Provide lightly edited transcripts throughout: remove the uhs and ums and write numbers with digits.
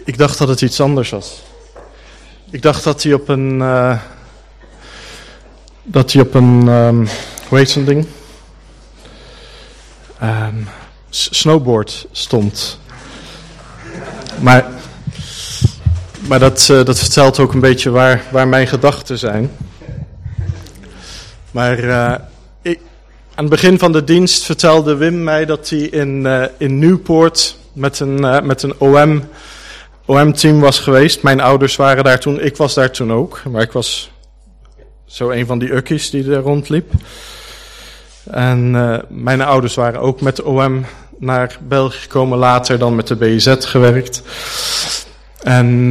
Ik dacht dat het iets anders was. Ik dacht dat hij op een... hoe heet zo'n ding? Snowboard stond. Maar dat vertelt ook een beetje waar mijn gedachten zijn. Maar aan het begin van de dienst vertelde Wim mij dat hij in Nieuwpoort met een OM-team was geweest. Mijn ouders waren daar toen, ik was daar toen ook. Maar ik was zo een van die ukkies die er rondliep. En mijn ouders waren ook met de OM naar België gekomen, later dan met de BZ gewerkt. En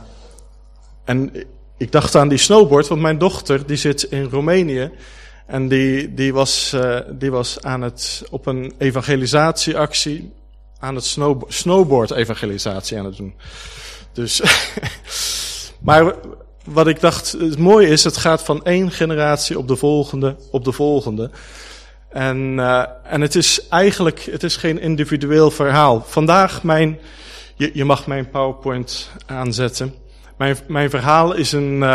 ik dacht aan die snowboard, want mijn dochter die zit in Roemenië. En die was op een evangelisatieactie aan het snowboard-evangelisatie aan het doen. Dus, maar wat ik dacht, het mooie is, het gaat van één generatie op de volgende. En het is eigenlijk, het is geen individueel verhaal. Vandaag je mag mijn PowerPoint aanzetten. Mijn verhaal is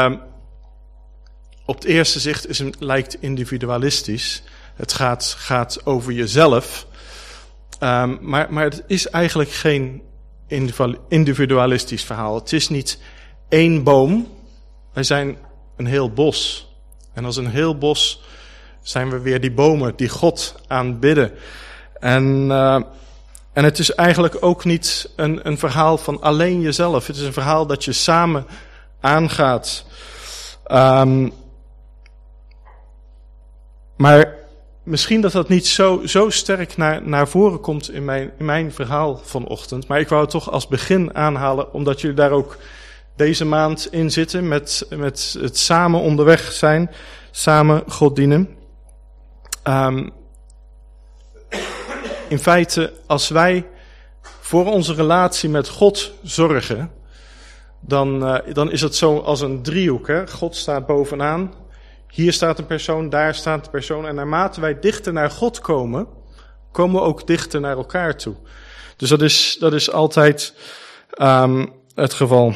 op het eerste zicht lijkt individualistisch. Het gaat over jezelf. Maar het is eigenlijk geen individualistisch verhaal. Het is niet één boom. Wij zijn een heel bos. En als een heel bos zijn we weer die bomen die God aanbidden. En het is eigenlijk ook niet een verhaal van alleen jezelf. Het is een verhaal dat je samen aangaat. Maar misschien dat niet zo sterk naar voren komt in mijn verhaal vanochtend. Maar ik wou het toch als begin aanhalen, omdat jullie daar ook deze maand in zitten met het samen onderweg zijn, samen God dienen. In feite, als wij voor onze relatie met God zorgen, dan is het zo als een driehoek. Hè? God staat bovenaan, hier staat een persoon, daar staat een persoon. En naarmate wij dichter naar God komen, komen we ook dichter naar elkaar toe. Dus dat is altijd het geval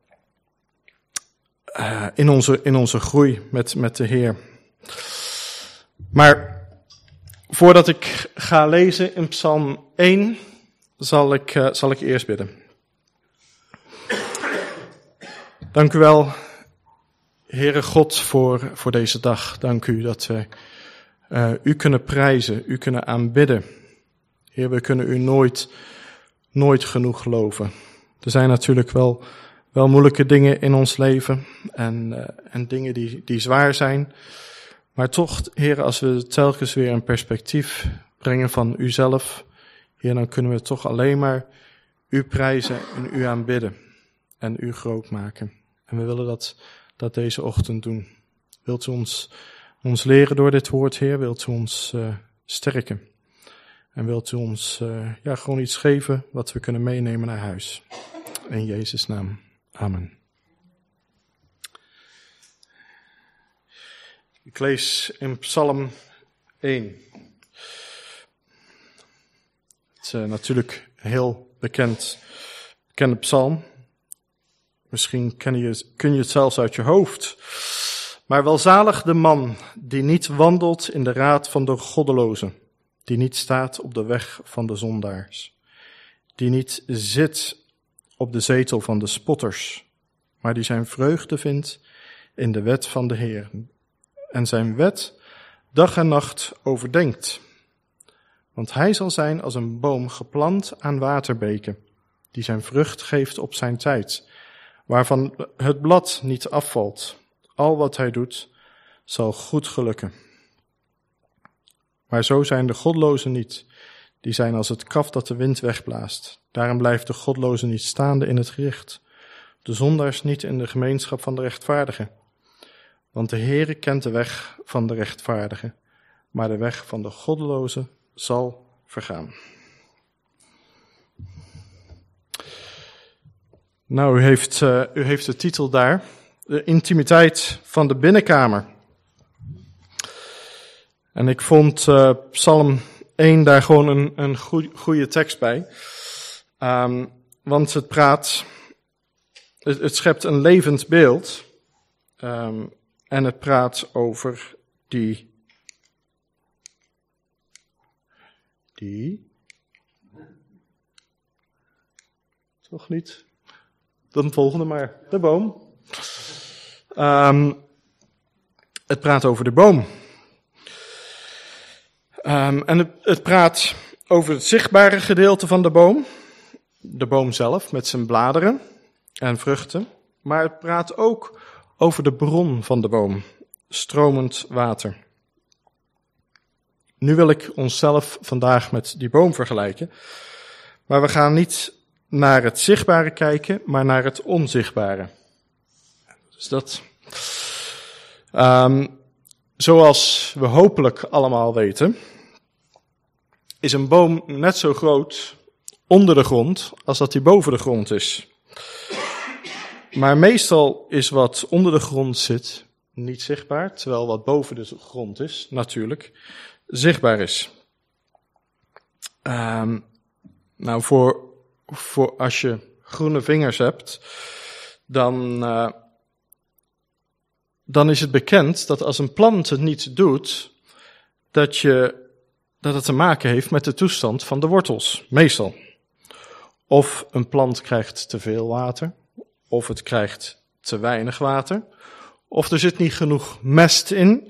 in onze groei met de Heer. Maar voordat ik ga lezen in Psalm 1, zal ik eerst bidden. Dank u wel, Heere God, voor deze dag. Dank u dat we u kunnen prijzen, u kunnen aanbidden. Heer, we kunnen u nooit genoeg loven. Er zijn natuurlijk wel moeilijke dingen in ons leven en dingen die zwaar zijn. Maar toch, Heer, als we telkens weer een perspectief brengen van uzelf, Heer, dan kunnen we toch alleen maar u prijzen en u aanbidden en u groot maken. En we willen dat deze ochtend doen. Wilt u ons leren door dit woord, Heer? Wilt u ons sterken? En wilt u ons gewoon iets geven wat we kunnen meenemen naar huis? In Jezus' naam. Amen. Ik lees in Psalm 1. Het is natuurlijk een heel bekende psalm. Misschien kun je het zelfs uit je hoofd. Maar welzalig de man die niet wandelt in de raad van de goddelozen, die niet staat op de weg van de zondaars, die niet zit op de zetel van de spotters, maar die zijn vreugde vindt in de wet van de Heer en zijn wet dag en nacht overdenkt. Want hij zal zijn als een boom geplant aan waterbeken, die zijn vrucht geeft op zijn tijd, waarvan het blad niet afvalt. Al wat hij doet, zal goed gelukken. Maar zo zijn de godlozen niet. Die zijn als het kaf dat de wind wegblaast. Daarom blijft de godloze niet staande in het gericht. De zondaars niet in de gemeenschap van de rechtvaardigen. Want de Heere kent de weg van de rechtvaardigen, maar de weg van de goddeloze zal vergaan. Nou, u heeft de titel daar. De intimiteit van de binnenkamer. En ik vond Psalm 1 daar gewoon een goede tekst bij. Want het praat het schept een levend beeld. En het praat over die toch niet, dan volgende maar, de boom. Het praat over de boom. En het praat over het zichtbare gedeelte van de boom zelf met zijn bladeren en vruchten. Maar het praat ook over de bron van de boom, stromend water. Nu wil ik onszelf vandaag met die boom vergelijken, maar we gaan niet naar het zichtbare kijken, maar naar het onzichtbare. Dus dat, zoals we hopelijk allemaal weten, is een boom net zo groot onder de grond als dat die boven de grond is. Maar meestal is wat onder de grond zit niet zichtbaar, terwijl wat boven de grond is natuurlijk zichtbaar is. Nou, voor als je groene vingers hebt, dan is het bekend dat als een plant het niet doet, dat het te maken heeft met de toestand van de wortels, meestal. Of een plant krijgt te veel water, of het krijgt te weinig water, of er zit niet genoeg mest in,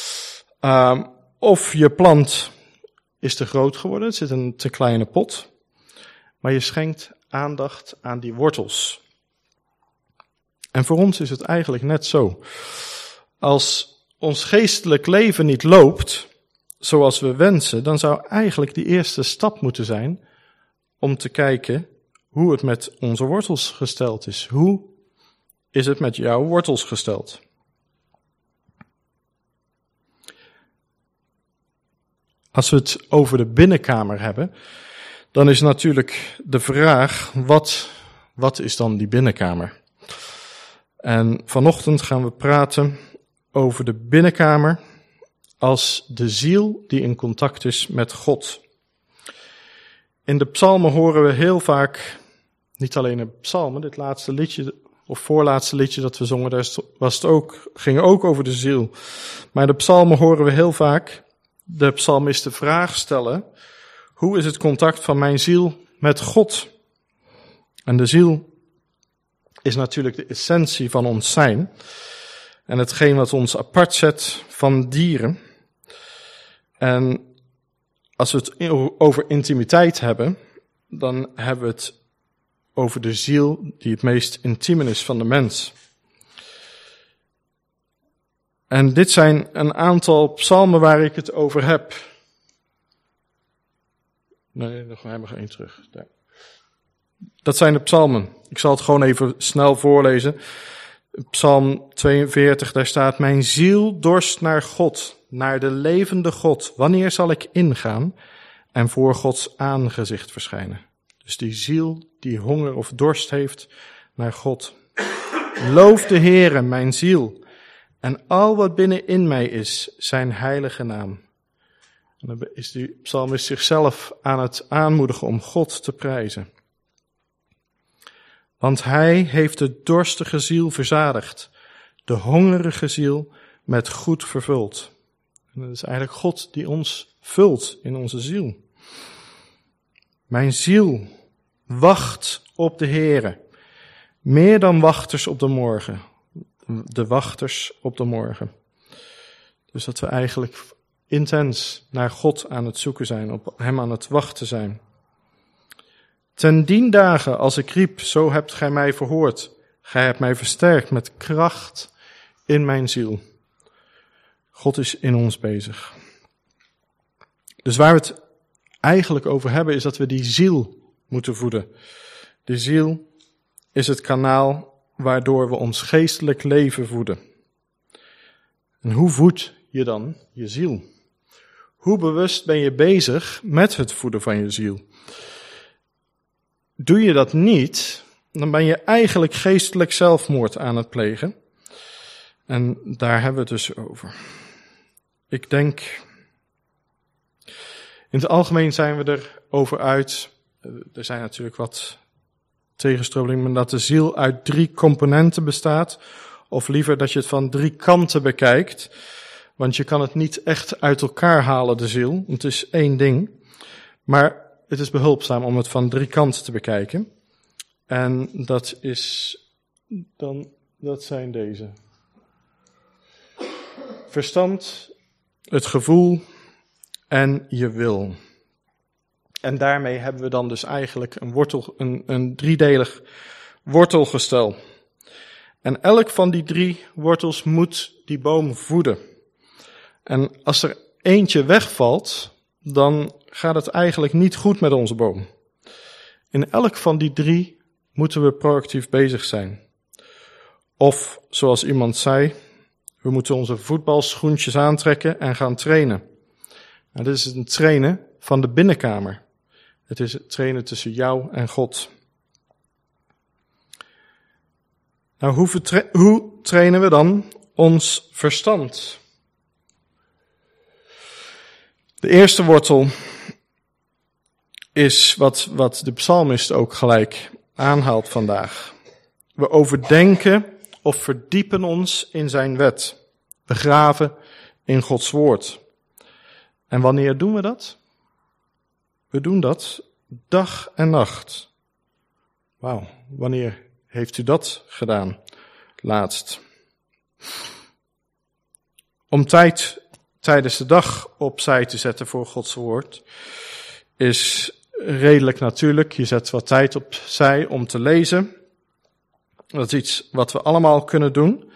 of je plant is te groot geworden, het zit in een te kleine pot, maar je schenkt aandacht aan die wortels. En voor ons is het eigenlijk net zo. Als ons geestelijk leven niet loopt zoals we wensen, dan zou eigenlijk die eerste stap moeten zijn om te kijken hoe het met onze wortels gesteld is. Hoe is het met jouw wortels gesteld? Als we het over de binnenkamer hebben, dan is natuurlijk de vraag, wat is dan die binnenkamer? En vanochtend gaan we praten over de binnenkamer als de ziel die in contact is met God. In de psalmen horen we heel vaak, niet alleen in psalmen, dit laatste liedje of voorlaatste liedje dat we zongen, daar ging ook over de ziel. Maar in de psalmen horen we heel vaak de psalmist de vraag stellen, hoe is het contact van mijn ziel met God? En de ziel is natuurlijk de essentie van ons zijn en hetgeen wat ons apart zet van dieren. En als we het over intimiteit hebben, dan hebben we het over de ziel die het meest intiem is van de mens. En dit zijn een aantal psalmen waar ik het over heb. Nee, nog hebben we één terug. Daar. Dat zijn de psalmen. Ik zal het gewoon even snel voorlezen. Psalm 42, daar staat: mijn ziel dorst naar God, naar de levende God. Wanneer zal ik ingaan en voor Gods aangezicht verschijnen? Dus die ziel die honger of dorst heeft naar God. Loof de Heere, mijn ziel, en al wat binnenin mij is, zijn heilige naam. En dan is die psalmist zichzelf aan het aanmoedigen om God te prijzen. Want hij heeft de dorstige ziel verzadigd, de hongerige ziel met goed vervuld. En dat is eigenlijk God die ons vult in onze ziel. Mijn ziel wacht op de Heere, meer dan wachters op de morgen. De wachters op de morgen. Dus dat we eigenlijk intens naar God aan het zoeken zijn, op hem aan het wachten zijn. Ten 10 dagen als ik riep, zo hebt gij mij verhoord. Gij hebt mij versterkt met kracht in mijn ziel. God is in ons bezig. Dus waar we het eigenlijk over hebben, is dat we die ziel moeten voeden. De ziel is het kanaal waardoor we ons geestelijk leven voeden. En hoe voed je dan je ziel? Hoe bewust ben je bezig met het voeden van je ziel? Doe je dat niet, dan ben je eigenlijk geestelijk zelfmoord aan het plegen. En daar hebben we het dus over. Ik denk, in het algemeen zijn we er over uit. Er zijn natuurlijk wat tegenstroming, maar dat de ziel uit 3 componenten bestaat. Of liever dat je het van 3 kanten bekijkt. Want je kan het niet echt uit elkaar halen, de ziel. Het is 1 ding. Maar het is behulpzaam om het van 3 kanten te bekijken. En dat zijn deze. Verstand, het gevoel en je wil. En daarmee hebben we dan dus eigenlijk een 3-delig wortelgestel. En elk van die 3 wortels moet die boom voeden. En als er eentje wegvalt, dan gaat het eigenlijk niet goed met onze boom. In elk van die 3 moeten we proactief bezig zijn. Of, zoals iemand zei, we moeten onze voetbalschoentjes aantrekken en gaan trainen. Nou, dit is een trainen van de binnenkamer. Het is het trainen tussen jou en God. Nou, hoe trainen we dan ons verstand? De eerste wortel is wat de psalmist ook gelijk aanhaalt vandaag. We overdenken of verdiepen ons in zijn wet. We graven in Gods woord. En wanneer doen we dat? We doen dat dag en nacht. Wauw, wanneer heeft u dat gedaan? Laatst. Om tijd tijdens de dag opzij te zetten voor Gods woord is redelijk natuurlijk. Je zet wat tijd opzij om te lezen. Dat is iets wat we allemaal kunnen doen.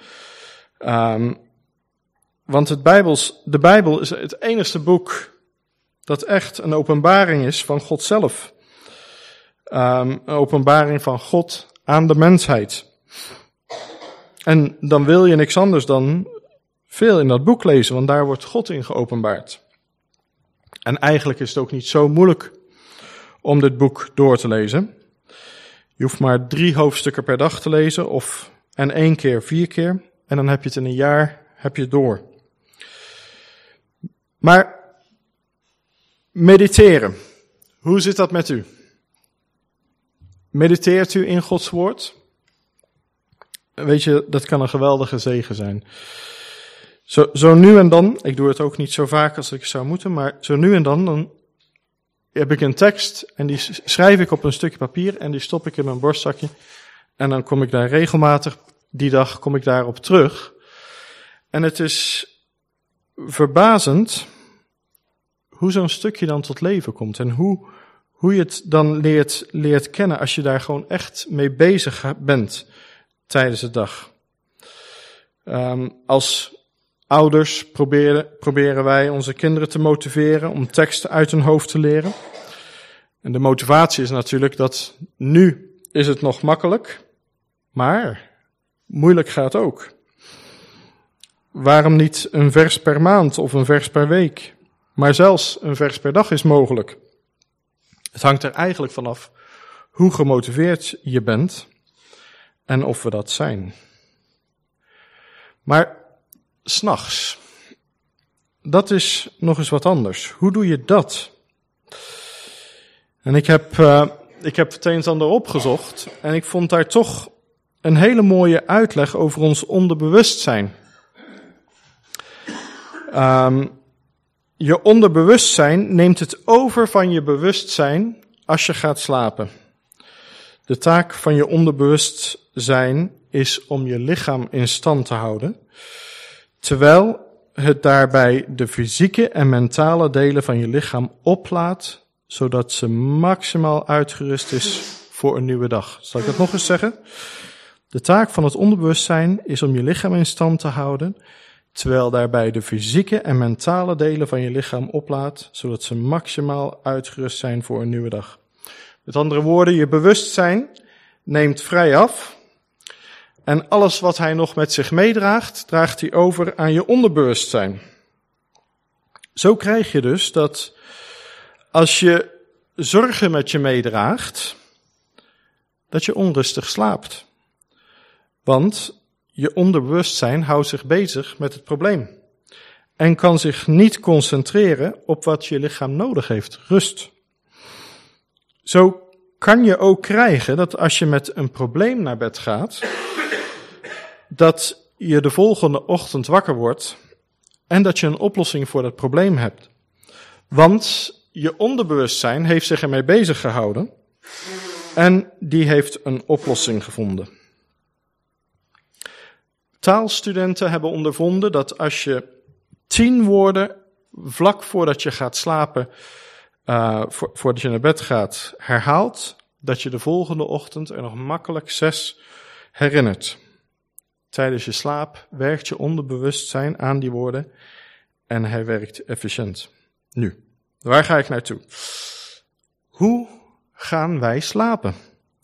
Want de Bijbel is het enigste boek dat echt een openbaring is van God zelf. Een openbaring van God aan de mensheid. En dan wil je niks anders dan veel in dat boek lezen, want daar wordt God in geopenbaard. En eigenlijk is het ook niet zo moeilijk om dit boek door te lezen. Je hoeft maar 3 hoofdstukken per dag te lezen, en 1 keer 4 keer. En dan heb je het in een jaar door. Maar mediteren. Hoe zit dat met u? Mediteert u in Gods woord? Weet je, dat kan een geweldige zegen zijn. Zo nu en dan, ik doe het ook niet zo vaak als ik zou moeten, maar zo nu en dan heb ik een tekst en die schrijf ik op een stukje papier en die stop ik in mijn borstzakje. En dan kom ik daar regelmatig, die dag kom ik daarop terug. En het is verbazend hoe zo'n stukje dan tot leven komt. En hoe je het dan leert kennen als je daar gewoon echt mee bezig bent tijdens de dag. Als ouders proberen wij onze kinderen te motiveren om teksten uit hun hoofd te leren. En de motivatie is natuurlijk dat nu is het nog makkelijk, maar moeilijk gaat ook. Waarom niet een vers per maand of een vers per week? Maar zelfs een vers per dag is mogelijk. Het hangt er eigenlijk vanaf hoe gemotiveerd je bent en of we dat zijn. Maar 's nachts, dat is nog eens wat anders. Hoe doe je dat? En ik heb het een en ander opgezocht en ik vond daar toch een hele mooie uitleg over ons onderbewustzijn. Je onderbewustzijn neemt het over van je bewustzijn als je gaat slapen. De taak van je onderbewustzijn is om je lichaam in stand te houden, terwijl het daarbij de fysieke en mentale delen van je lichaam oplaadt, zodat ze maximaal uitgerust is voor een nieuwe dag. Zal ik dat nog eens zeggen? De taak van het onderbewustzijn is om je lichaam in stand te houden, terwijl daarbij de fysieke en mentale delen van je lichaam oplaadt, zodat ze maximaal uitgerust zijn voor een nieuwe dag. Met andere woorden, je bewustzijn neemt vrij af en alles wat hij nog met zich meedraagt, draagt hij over aan je onderbewustzijn. Zo krijg je dus dat als je zorgen met je meedraagt, dat je onrustig slaapt. Want je onderbewustzijn houdt zich bezig met het probleem en kan zich niet concentreren op wat je lichaam nodig heeft, rust. Zo kan je ook krijgen dat als je met een probleem naar bed gaat, dat je de volgende ochtend wakker wordt en dat je een oplossing voor dat probleem hebt. Want je onderbewustzijn heeft zich ermee bezig gehouden en die heeft een oplossing gevonden. Taalstudenten hebben ondervonden dat als je 10 woorden vlak voordat je gaat slapen, voordat je naar bed gaat, herhaalt, dat je de volgende ochtend er nog makkelijk 6 herinnert. Tijdens je slaap werkt je onderbewustzijn aan die woorden en hij werkt efficiënt. Nu, waar ga ik naartoe? Hoe gaan wij slapen?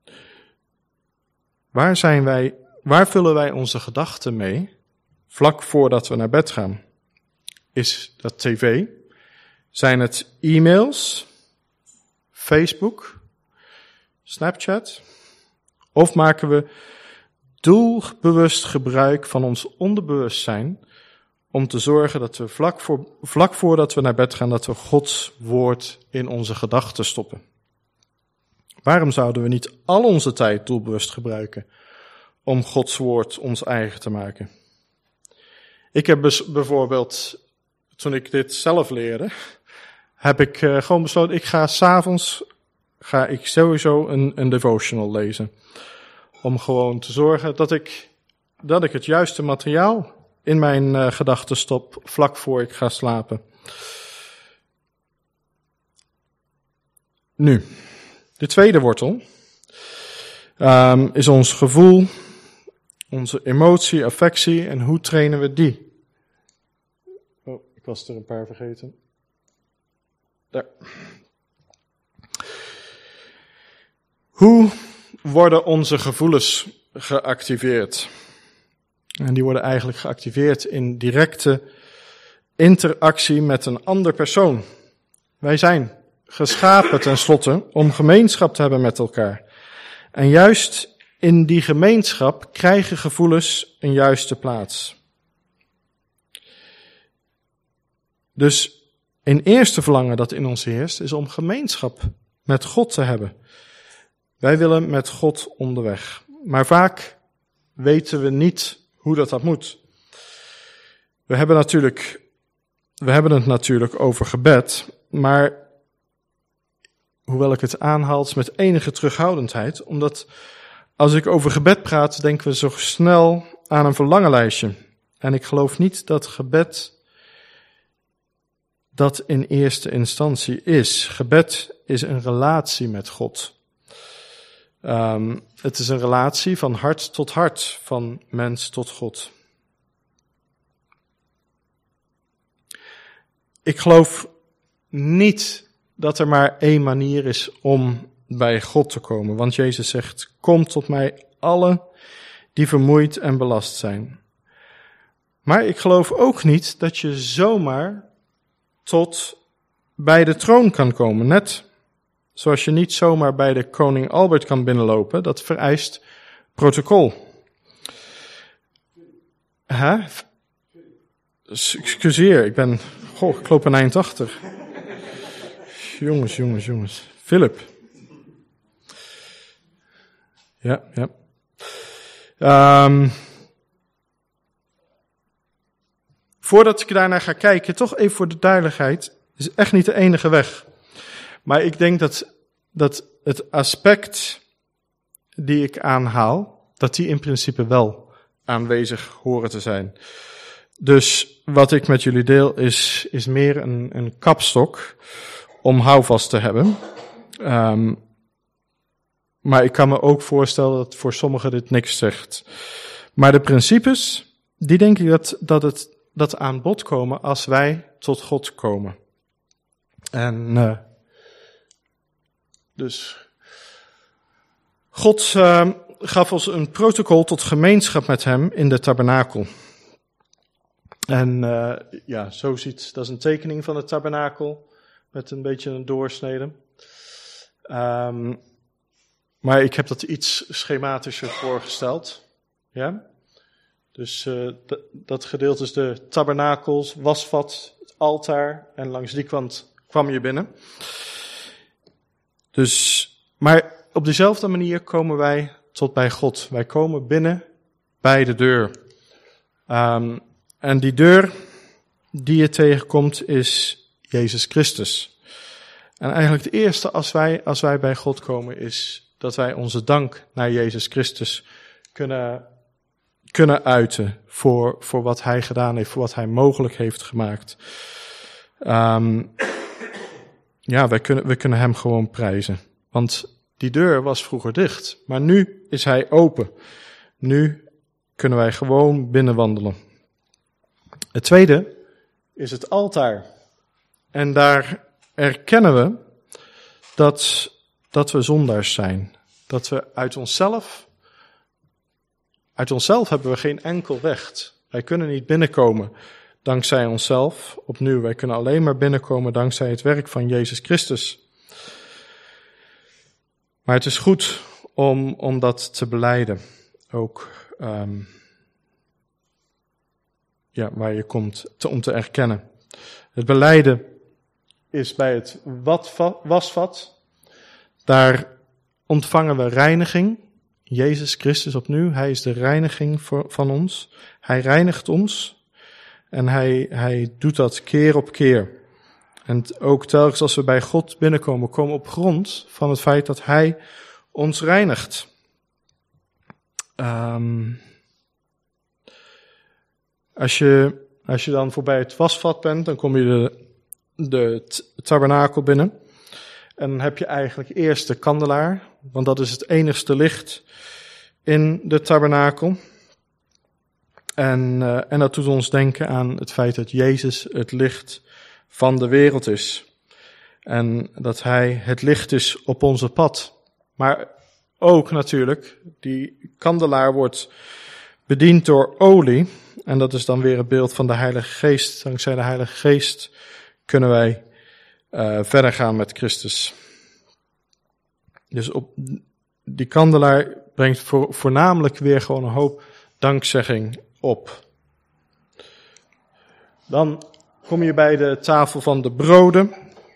Waar vullen wij onze gedachten mee vlak voordat we naar bed gaan? Is dat tv? Zijn het e-mails? Facebook? Snapchat? Of maken we doelbewust gebruik van ons onderbewustzijn om te zorgen dat we vlak voordat we naar bed gaan, dat we Gods woord in onze gedachten stoppen? Waarom zouden we niet al onze tijd doelbewust gebruiken om Gods woord ons eigen te maken? Ik heb bijvoorbeeld, toen ik dit zelf leerde, heb ik gewoon besloten, ik ga 's avonds sowieso een devotional lezen. Om gewoon te zorgen dat ik het juiste materiaal in mijn gedachten stop vlak voor ik ga slapen. Nu, de tweede wortel is ons gevoel, onze emotie, affectie en hoe trainen we die? Oh, ik was er een paar vergeten. Daar. Hoe worden onze gevoelens geactiveerd? En die worden eigenlijk geactiveerd in directe interactie met een ander persoon. Wij zijn geschapen tenslotte om gemeenschap te hebben met elkaar. En juist in die gemeenschap krijgen gevoelens een juiste plaats. Dus een eerste verlangen dat in ons heerst is om gemeenschap met God te hebben. Wij willen met God onderweg. Maar vaak weten we niet hoe dat moet. We hebben het natuurlijk over gebed, maar hoewel ik het aanhaal met enige terughoudendheid, omdat als ik over gebed praat, denken we zo snel aan een verlangenlijstje. En ik geloof niet dat gebed dat in eerste instantie is. Gebed is een relatie met God. Het is een relatie van hart tot hart, van mens tot God. Ik geloof niet dat er maar één manier is om bij God te komen. Want Jezus zegt, kom tot mij allen die vermoeid en belast zijn. Maar ik geloof ook niet dat je zomaar tot bij de troon kan komen. Net zoals je niet zomaar bij de koning Albert kan binnenlopen. Dat vereist protocol. Excuseer, ik loop een eind achter. Jongens. Philip. Ja. Voordat ik daarnaar ga kijken, toch even voor de duidelijkheid, is echt niet de enige weg. Maar ik denk dat het aspect die ik aanhaal, dat die in principe wel aanwezig horen te zijn. Dus wat ik met jullie deel is meer een kapstok om houvast te hebben. Maar ik kan me ook voorstellen dat voor sommigen dit niks zegt. Maar de principes, die denk ik dat aan bod komen als wij tot God komen. En dus God gaf ons een protocol tot gemeenschap met hem in de tabernakel. En dat is een tekening van de tabernakel met een beetje een doorsnede. Maar ik heb dat iets schematischer voorgesteld. Ja? Dus dat gedeelte is de tabernakels, wasvat, het altaar en langs die kant kwam je binnen. Dus, maar op dezelfde manier komen wij tot bij God. Wij komen binnen bij de deur. En die deur die je tegenkomt is Jezus Christus. En eigenlijk het eerste als wij bij God komen is dat wij onze dank naar Jezus Christus kunnen uiten voor wat hij gedaan heeft, voor wat hij mogelijk heeft gemaakt. We kunnen hem gewoon prijzen. Want die deur was vroeger dicht, maar nu is hij open. Nu kunnen wij gewoon binnenwandelen. Het tweede is het altaar. En daar erkennen we dat we zondaars zijn. Dat we uit onszelf hebben we geen enkel recht. Wij kunnen niet binnenkomen dankzij onszelf. Opnieuw, wij kunnen alleen maar binnenkomen dankzij het werk van Jezus Christus. Maar het is goed om dat te belijden. Ook waar je komt om te erkennen. Het belijden is bij het wasvat. Daar ontvangen we reiniging. Jezus Christus opnieuw, hij is de reiniging van ons. Hij reinigt ons en hij doet dat keer op keer. En ook telkens als we bij God binnenkomen, komen we op grond van het feit dat hij ons reinigt. Als je dan voorbij het wasvat bent, dan kom je de tabernakel binnen. En dan heb je eigenlijk eerst de kandelaar, want dat is het enigste licht in de tabernakel. En dat doet ons denken aan het feit dat Jezus het licht van de wereld is. En dat hij het licht is op onze pad. Maar ook natuurlijk, die kandelaar wordt bediend door olie. En dat is dan weer het beeld van de Heilige Geest. Dankzij de Heilige Geest kunnen wij verder gaan met Christus. Dus op die kandelaar brengt voornamelijk weer gewoon een hoop dankzegging op. Dan kom je bij de tafel van de broden.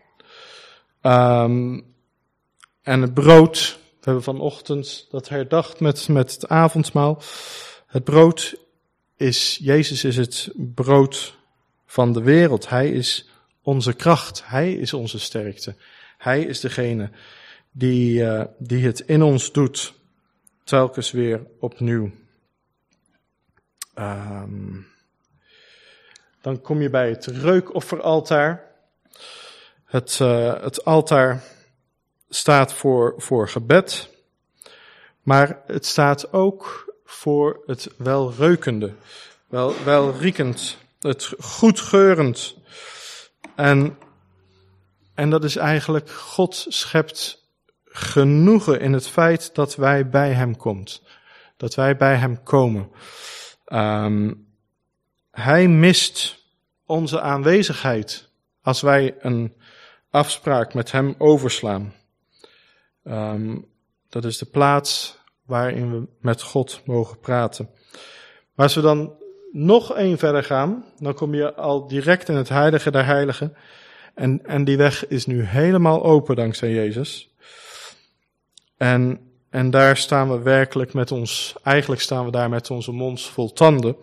En het brood, we hebben vanochtend dat herdacht met het avondmaal. Het brood Jezus is het brood van de wereld. Hij is onze kracht. Hij is onze sterkte. Hij is degene die het in ons doet. Telkens weer opnieuw. Dan kom je bij het reukofferaltaar. Het altaar staat voor gebed. Maar het staat ook voor het welreukende. Welriekend. Het goedgeurend. En dat is eigenlijk, God schept genoegen in het feit dat wij bij hem komt. Dat wij bij hem komen. Hij mist onze aanwezigheid als wij een afspraak met hem overslaan. Dat is de plaats waarin we met God mogen praten. Maar als we dan nog één verder gaan, dan kom je al direct in het heilige der heiligen. En die weg is nu helemaal open dankzij Jezus. En daar staan we werkelijk eigenlijk staan we daar met onze mond vol tanden.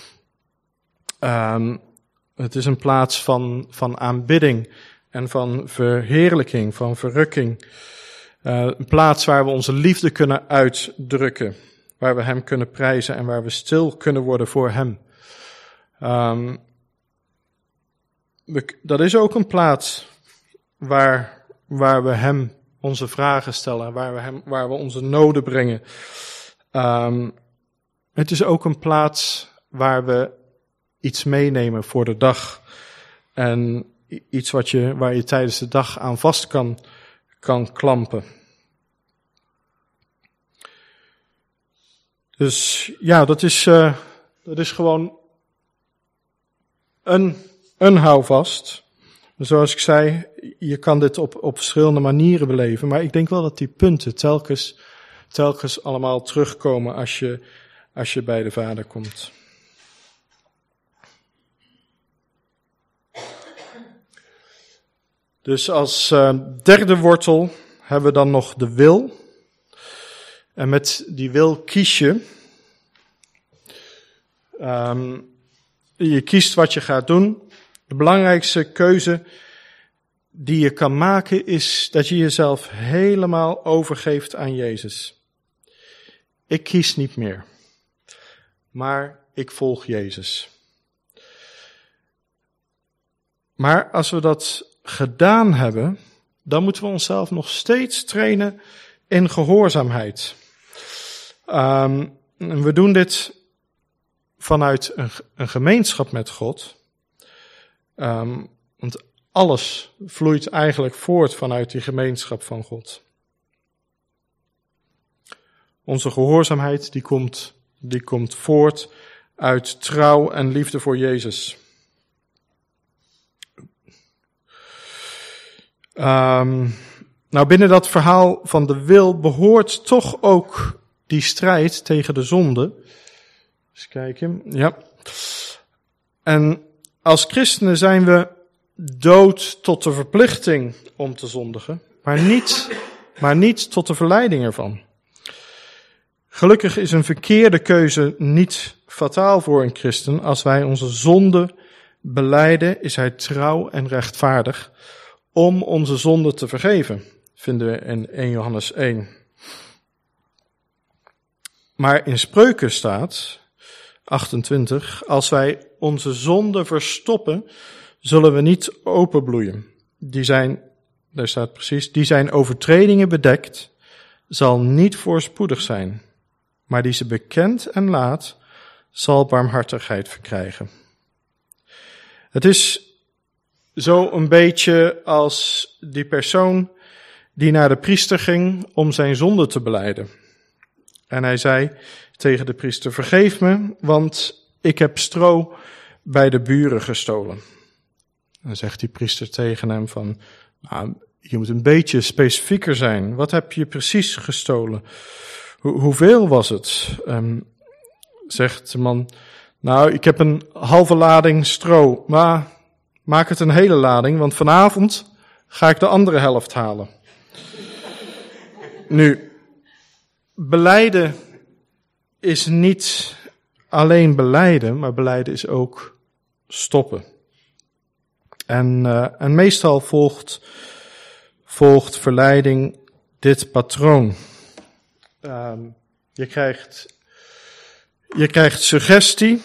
Het is een plaats van aanbidding en van verheerlijking, van verrukking. Een plaats waar we onze liefde kunnen uitdrukken, waar we hem kunnen prijzen en waar we stil kunnen worden voor hem. Dat is ook een plaats waar we hem onze vragen stellen, waar we onze noden brengen. Het is ook een plaats waar we iets meenemen voor de dag. En iets waar je tijdens de dag aan vast kan klampen. Dus ja, dat is gewoon een houvast. Zoals ik zei, je kan dit op verschillende manieren beleven. Maar ik denk wel dat die punten telkens allemaal terugkomen als je bij de Vader komt. Dus als derde wortel hebben we dan nog de wil. En met die wil kies je. Je kiest wat je gaat doen. De belangrijkste keuze die je kan maken is dat je jezelf helemaal overgeeft aan Jezus. Ik kies niet meer, maar ik volg Jezus. Maar als we dat gedaan hebben, dan moeten we onszelf nog steeds trainen in gehoorzaamheid. We doen dit vanuit een gemeenschap met God. Want alles vloeit eigenlijk voort vanuit die gemeenschap van God. Onze gehoorzaamheid die komt voort uit trouw en liefde voor Jezus. Nou, binnen dat verhaal van de wil behoort toch ook die strijd tegen de zonde. Eens kijken, ja. En als christenen zijn we dood tot de verplichting om te zondigen, maar niet tot de verleiding ervan. Gelukkig is een verkeerde keuze niet fataal voor een christen. Als wij onze zonde belijden, is hij trouw en rechtvaardig om onze zonde te vergeven, vinden we in 1 Johannes 1. Maar in Spreuken staat, 28, als wij onze zonde verstoppen, zullen we niet openbloeien. Daar staat precies, die zijn overtredingen bedekt, zal niet voorspoedig zijn, maar die ze bekent en laat, zal barmhartigheid verkrijgen. Het is zo een beetje als die persoon die naar de priester ging om zijn zonde te belijden. En hij zei tegen de priester, vergeef me, want ik heb stro bij de buren gestolen. En dan zegt die priester tegen hem van, nou, je moet een beetje specifieker zijn. Wat heb je precies gestolen? Hoeveel was het? Zegt de man, nou, ik heb een halve lading stro, maar maak het een hele lading, want vanavond ga ik de andere helft halen. Nu, belijden is niet alleen belijden, maar belijden is ook stoppen. En meestal volgt verleiding dit patroon. Je krijgt suggestie.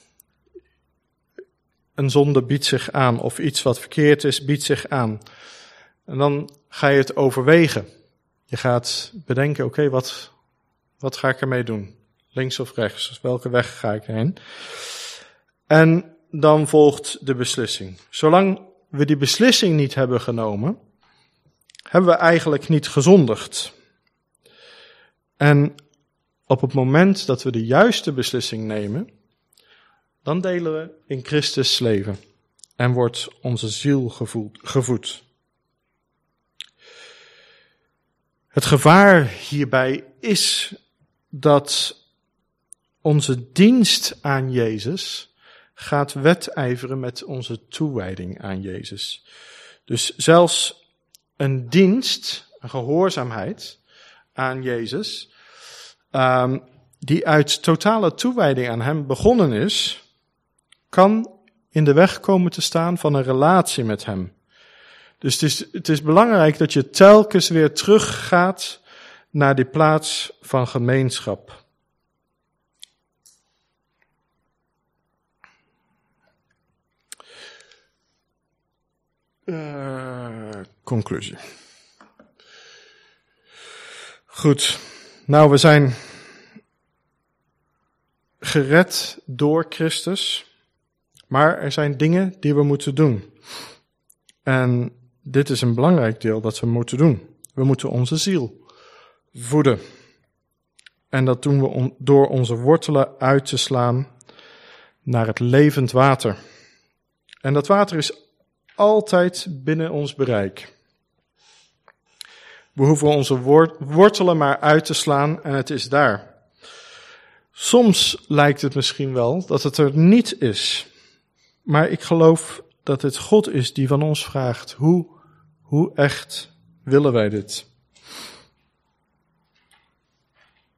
Een zonde biedt zich aan, of iets wat verkeerd is, biedt zich aan. En dan ga je het overwegen. Je gaat bedenken, oké, wat ga ik ermee doen? Links of rechts? Welke weg ga ik heen? En dan volgt de beslissing. Zolang we die beslissing niet hebben genomen, hebben we eigenlijk niet gezondigd. En op het moment dat we de juiste beslissing nemen, dan delen we in Christus leven en wordt onze ziel gevoed. Het gevaar hierbij is dat onze dienst aan Jezus gaat wedijveren met onze toewijding aan Jezus. Dus zelfs een dienst, een gehoorzaamheid aan Jezus, die uit totale toewijding aan hem begonnen is, kan in de weg komen te staan van een relatie met hem. Dus het is belangrijk dat je telkens weer teruggaat naar die plaats van gemeenschap. Conclusie. Goed, nou we zijn gered door Christus, maar er zijn dingen die we moeten doen. En dit is een belangrijk deel dat we moeten doen. We moeten onze ziel voeden. En dat doen we door onze wortelen uit te slaan naar het levend water. En dat water is altijd binnen ons bereik. We hoeven onze wortelen maar uit te slaan en het is daar. Soms lijkt het misschien wel dat het er niet is. Maar ik geloof dat het God is die van ons vraagt, hoe echt willen wij dit?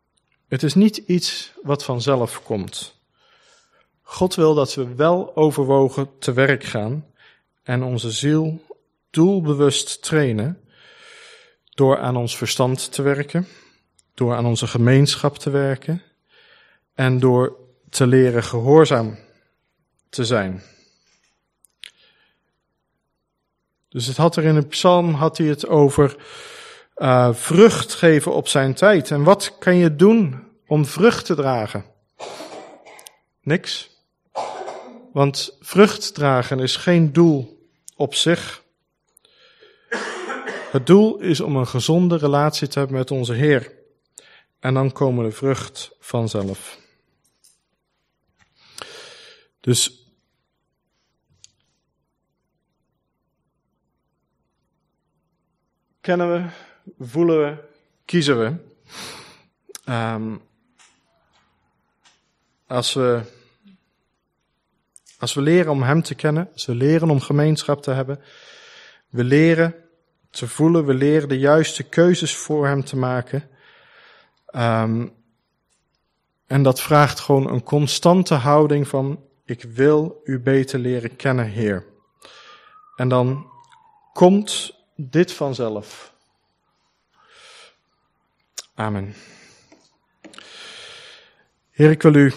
Het is niet iets wat vanzelf komt. God wil dat we wel overwogen te werk gaan en onze ziel doelbewust trainen door aan ons verstand te werken, door aan onze gemeenschap te werken en door te leren gehoorzaam te zijn. Dus het had er in de psalm had hij het over vrucht geven op zijn tijd. En wat kan je doen om vrucht te dragen? Niks. Want vrucht dragen is geen doel op zich. Het doel is om een gezonde relatie te hebben met onze Heer. En dan komen de vrucht vanzelf. Dus kennen we, voelen we, kiezen we. Als we leren om Hem te kennen, als we leren om gemeenschap te hebben, we leren te voelen, we leren de juiste keuzes voor Hem te maken. En dat vraagt gewoon een constante houding van, ik wil U beter leren kennen, Heer. En dan komt dit vanzelf. Amen. Heer, ik wil U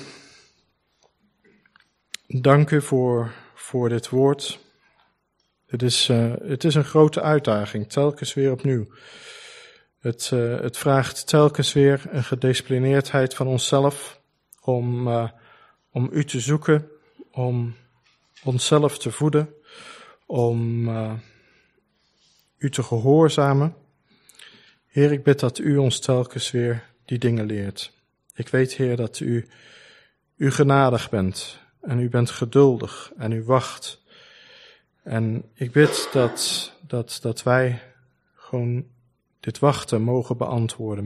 danken voor dit woord. Het is een grote uitdaging, telkens weer opnieuw. Het vraagt telkens weer een gedisciplineerdheid van onszelf om U te zoeken, om onszelf te voeden, om U te gehoorzamen. Heer, ik bid dat U ons telkens weer die dingen leert. Ik weet, Heer, dat U genadig bent en U bent geduldig en U wacht. En ik bid dat wij gewoon dit wachten mogen beantwoorden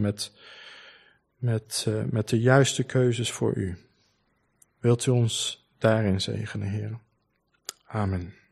met de juiste keuzes voor U. Wilt U ons daarin zegenen, Heer? Amen.